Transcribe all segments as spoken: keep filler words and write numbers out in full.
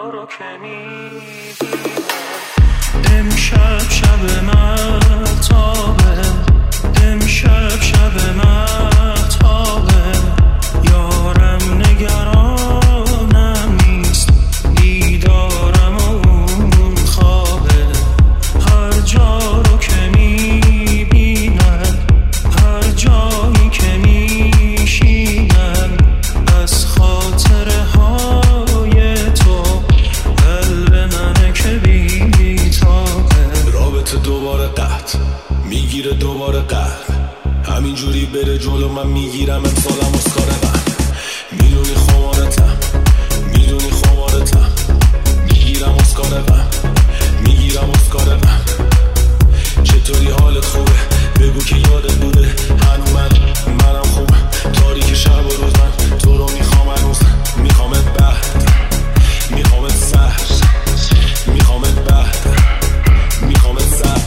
رو که میبینم. امشب شب مهتابه، امشب شب مهتابه، یارم نگرانم نیست، دیدارم و اون خوابه. هر جا رو که میبینم، هر جایی که میشینم، از خاطره های تو قلب منه که بیتابه. رابطه دوباره قطع میگیره دوباره قلب، همینجوری بره جلو من میگیرم امسالم اسکار قلب. میدونی خمارتم، میدونی خمارتم، میگیرم اسکار قلب، میگیرم اسکار قلب. چطوری حالت خوبه؟ بگو که یادت بوده هنو من منم خوبه. تاریک شب و روز من تو رو میخوام هنوز، میخوامت بعد، میخوامت سهر، میخوامت بعد، میخوامت سهر.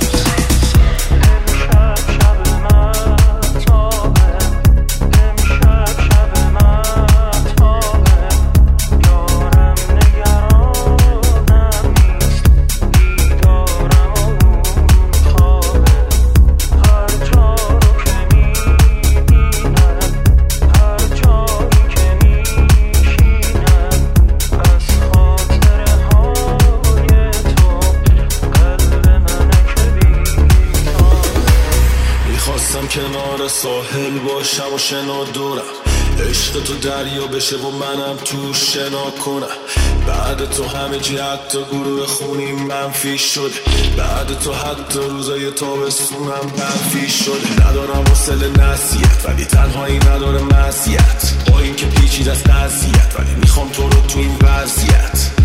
خواستم کنار ساحل باشم و شنا دورم، عشق تو دریا بشه و منم تو شنا کنم. بعد تو همه جی حتی گروه خونی منفی شده، بعد تو حتی روزای تابستونم منفی شده. ندارم حوصله نصیحت ولی تنهایی نداره مزیت، با این که پیچیده از قضیت ولی میخوام تو رو تو این وضعیت.